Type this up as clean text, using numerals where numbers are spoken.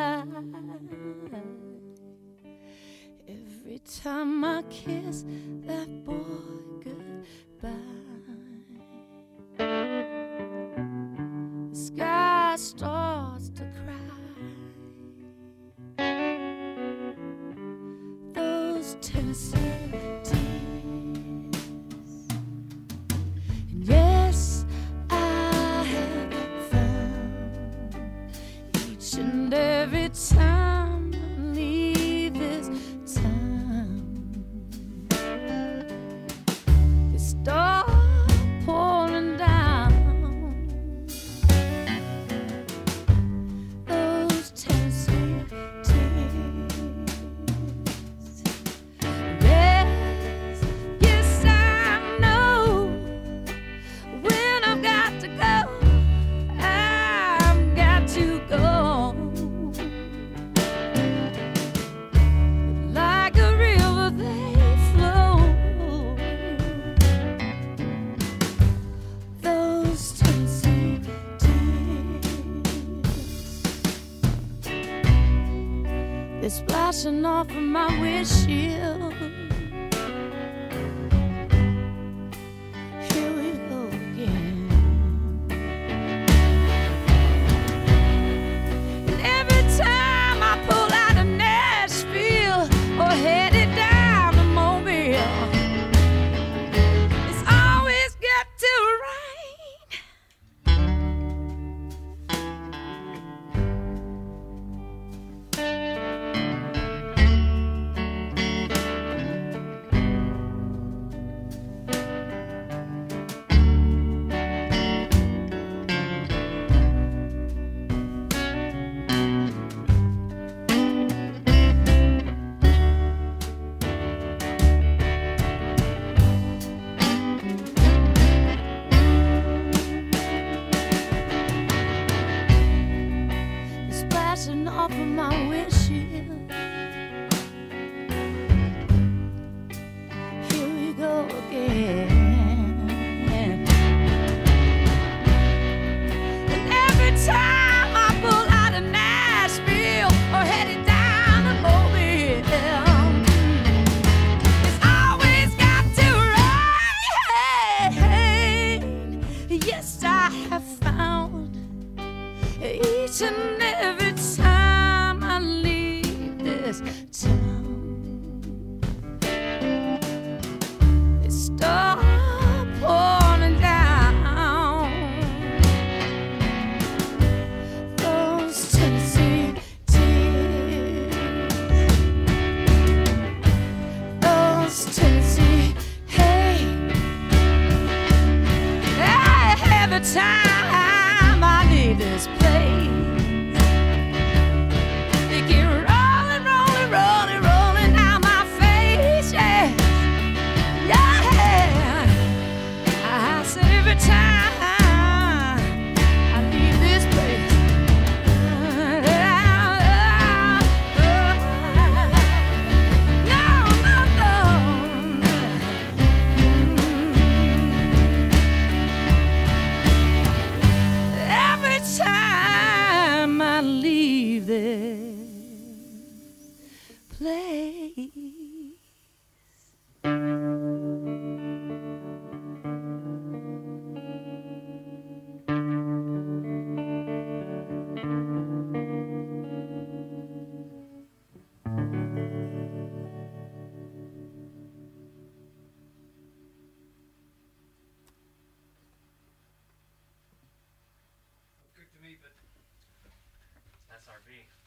Every time I kiss that boy goodbye, the sky starts to cry. Those Tennessee tears, and yes, I have found each and every time I leave this town, they start pouring down. Those Tennessee tears. Yes, yes, I know when I've got to go, I've got to go. Like a river they flow. Those Tennessee tears, they're splashing off of my windshield. Here we go again. And every time I pull out of Nashville or headed down to Mobile, it's always got to rain. Splashing off of my windshield. Here we go again. And every time I pull out of Nashville or headed down to Mobile, it's always got to rain. Yes, I have found each and every time I leave this town, it starts pouring down. Those Tennessee tears, those Tennessee, hey, every time I leave this place, they keep rolling, rolling, rolling, rolling down my face, yeah, yeah. I said every time I leave this place, no, no, no. Every time I leave this place. Good to me, but that's RV.